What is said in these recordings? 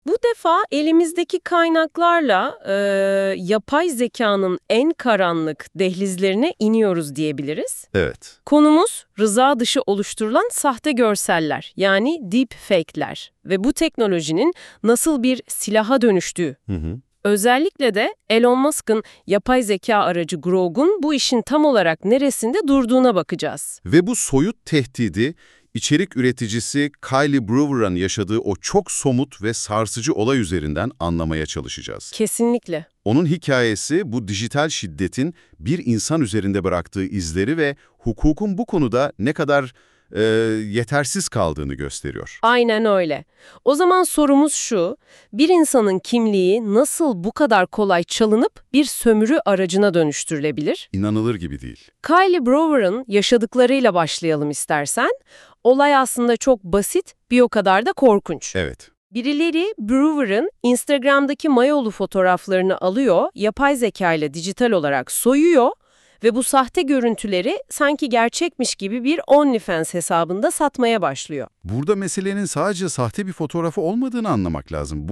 Bu defa elimizdeki kaynaklarla yapay zekanın en karanlık dehlizlerine iniyoruz diyebiliriz. Evet. Konumuz rıza dışı oluşturulan sahte görseller, yani deepfake'ler ve bu teknolojinin nasıl bir silaha dönüştüğü. Hı hı. Özellikle de Elon Musk'ın yapay zeka aracı Grok'un bu işin tam olarak neresinde durduğuna bakacağız. Ve bu soyut tehdidi içerik üreticisi Kylie Brewer'ın yaşadığı o çok somut ve sarsıcı olay üzerinden anlamaya çalışacağız. Kesinlikle. Onun hikayesi bu dijital şiddetin bir insan üzerinde bıraktığı izleri ve hukukun bu konuda ne kadar yetersiz kaldığını gösteriyor. Aynen öyle. O zaman sorumuz şu, bir insanın kimliği nasıl bu kadar kolay çalınıp bir sömürü aracına dönüştürülebilir? İnanılır gibi değil. Kylie Brewer'ın yaşadıklarıyla başlayalım istersen. Olay aslında çok basit, bir o kadar da korkunç. Evet. Birileri Brewer'ın Instagram'daki mayolu fotoğraflarını alıyor, yapay zeka ile dijital olarak soyuyor ve bu sahte görüntüleri sanki gerçekmiş gibi bir OnlyFans hesabında satmaya başlıyor. Burada meselenin sadece sahte bir fotoğrafı olmadığını anlamak lazım.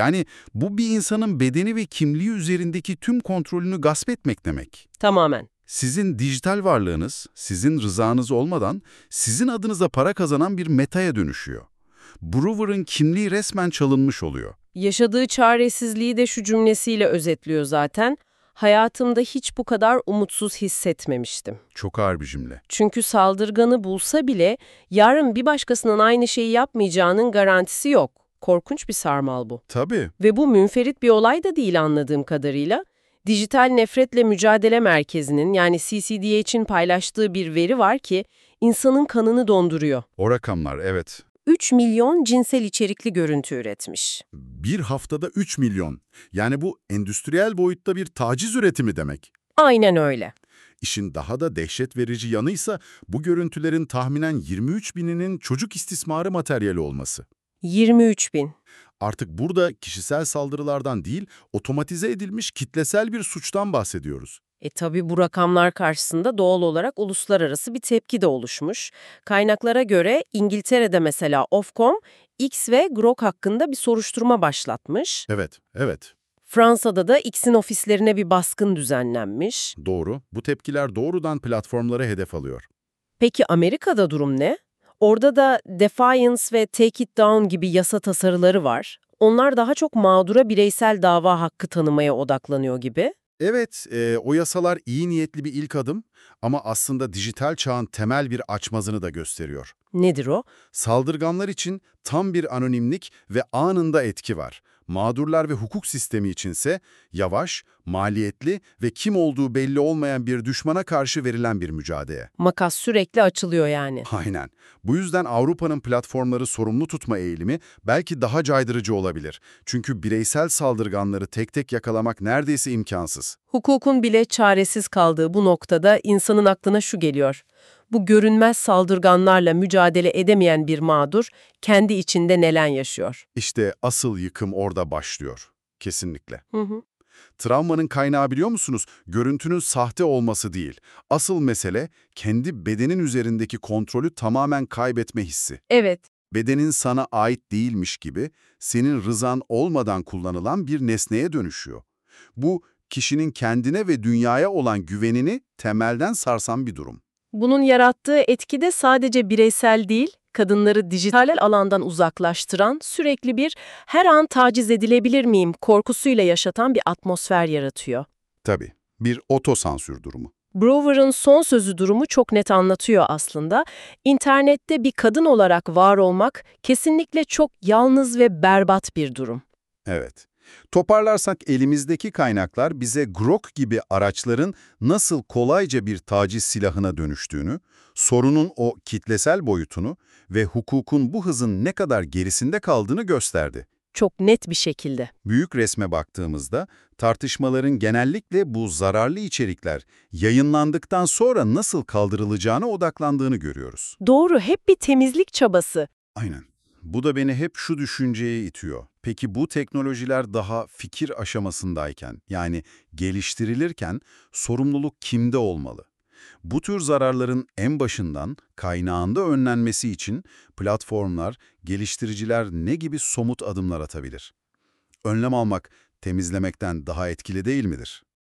Bu bir insanın bedeni ve kimliği üzerindeki tüm kontrolünü gasp etmek demek. Tamamen. Sizin dijital varlığınız, sizin rızanız olmadan sizin adınıza para kazanan bir metaya dönüşüyor. Brewer'ın kimliği resmen çalınmış oluyor. Yaşadığı çaresizliği de şu cümlesiyle özetliyor zaten. Hayatımda hiç bu kadar umutsuz hissetmemiştim. Çok ağır bir cümle. Çünkü saldırganı bulsa bile yarın bir başkasının aynı şeyi yapmayacağının garantisi yok. Korkunç bir sarmal bu. Tabii. Ve bu münferit bir olay da değil anladığım kadarıyla. Dijital Nefretle Mücadele Merkezi'nin yani CCDH'in paylaştığı bir veri var ki insanın kanını donduruyor. O rakamlar, evet. 3 milyon cinsel içerikli görüntü üretmiş. Bir haftada 3 milyon. Yani bu endüstriyel boyutta bir taciz üretimi demek. Aynen öyle. İşin daha da dehşet verici yanıysa bu görüntülerin tahminen 23 bininin çocuk istismarı materyali olması. 23 bin. Artık burada kişisel saldırılardan değil, otomatize edilmiş kitlesel bir suçtan bahsediyoruz. Tabii bu rakamlar karşısında doğal olarak uluslararası bir tepki de oluşmuş. Kaynaklara göre İngiltere'de mesela Ofcom, X ve Grok hakkında bir soruşturma başlatmış. Evet, evet. Fransa'da da X'in ofislerine bir baskın düzenlenmiş. Doğru. Bu tepkiler doğrudan platformlara hedef alıyor. Peki Amerika'da durum ne? Orada da Defiance ve Take It Down gibi yasa tasarıları var. Onlar daha çok mağdura bireysel dava hakkı tanımaya odaklanıyor gibi. Evet, o yasalar iyi niyetli bir ilk adım ama aslında dijital çağın temel bir açmazını da gösteriyor. Nedir o? Saldırganlar için tam bir anonimlik ve anında etki var. Mağdurlar ve hukuk sistemi içinse yavaş, maliyetli ve kim olduğu belli olmayan bir düşmana karşı verilen bir mücadele. Makas sürekli açılıyor yani. Aynen. Bu yüzden Avrupa'nın platformları sorumlu tutma eğilimi belki daha caydırıcı olabilir. Çünkü bireysel saldırganları tek tek yakalamak neredeyse imkansız. Hukukun bile çaresiz kaldığı bu noktada insanın aklına şu geliyor. Bu görünmez saldırganlarla mücadele edemeyen bir mağdur kendi içinde neler yaşıyor? İşte asıl yıkım orada başlıyor. Kesinlikle. Hı hı. Travmanın kaynağı biliyor musunuz? Görüntünün sahte olması değil. Asıl mesele kendi bedenin üzerindeki kontrolü tamamen kaybetme hissi. Evet. Bedenin sana ait değilmiş gibi senin rızan olmadan kullanılan bir nesneye dönüşüyor. Bu kişinin kendine ve dünyaya olan güvenini temelden sarsan bir durum. Bunun yarattığı etki de sadece bireysel değil, kadınları dijital alandan uzaklaştıran, sürekli bir her an taciz edilebilir miyim korkusuyla yaşatan bir atmosfer yaratıyor. Tabii, bir otosansür durumu. Brewer'ın son sözü durumu çok net anlatıyor aslında. İnternette bir kadın olarak var olmak kesinlikle çok yalnız ve berbat bir durum. Evet. Toparlarsak elimizdeki kaynaklar bize Grok gibi araçların nasıl kolayca bir taciz silahına dönüştüğünü, sorunun o kitlesel boyutunu ve hukukun bu hızın ne kadar gerisinde kaldığını gösterdi. Çok net bir şekilde. Büyük resme baktığımızda tartışmaların genellikle bu zararlı içerikler yayınlandıktan sonra nasıl kaldırılacağına odaklandığını görüyoruz. Doğru, hep bir temizlik çabası. Aynen. Bu da beni hep şu düşünceye itiyor. Peki bu teknolojiler daha fikir aşamasındayken, yani geliştirilirken sorumluluk kimde olmalı? Bu tür zararların en başından, kaynağında önlenmesi için platformlar, geliştiriciler ne gibi somut adımlar atabilir? Önlem almak temizlemekten daha etkili değil midir?